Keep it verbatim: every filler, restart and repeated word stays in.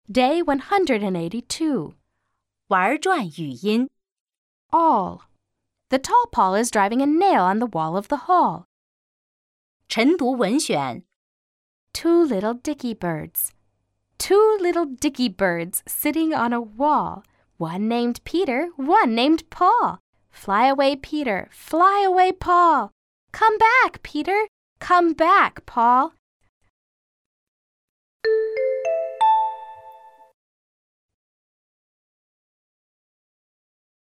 Day one hundred eighty-two. 玩转语音 All. The tall Paul is driving a nail on the wall of the hall. 晨读文选 Two little dicky birds. Two little dicky birds sitting on a wall. One named Peter, one named Paul. Fly away, Peter, fly away, Paul. Come back, Peter, come back, Paul.